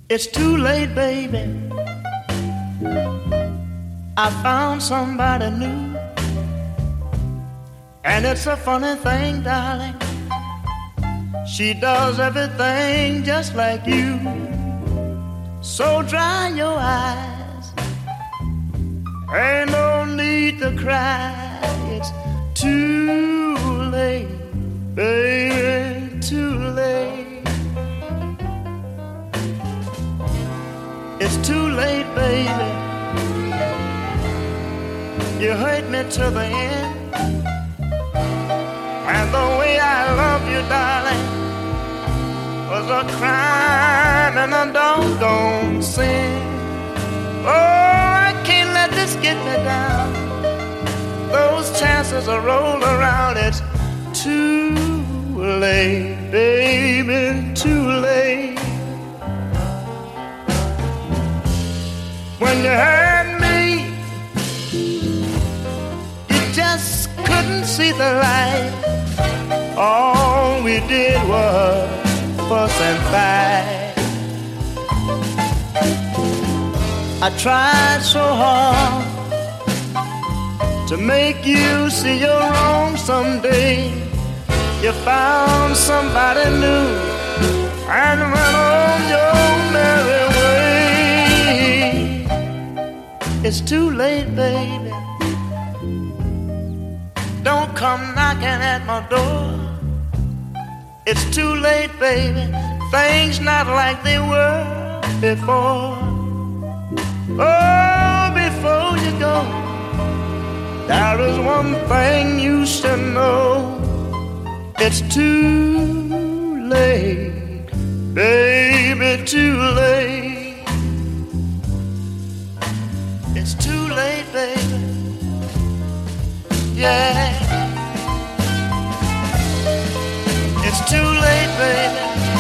It's too late, baby. I found somebody new. And it's a funny thing, darling. She does everything just like you. So dry your eyes. Ain't no need to cry. It's too late, baby, too late. It's too late, baby. You hurt me to the end. And the way I love you, darling, was a crime and a doggone sin. Oh, I can't let this get me down. Those chances are rolled around. It's too late, baby, too late. When you hurt me, you just couldn't see the light. All we did was fuss and fight. I tried so hard to make you see you're wrong someday. You found somebody new and went on your merry way. It's too late, baby. Don't come knocking at my door. It's too late, baby. Things not like they were before. Oh, before you go, there is one thing you should know. It's too late, baby, too late. It's too late, baby. Yeah. It's too late, baby.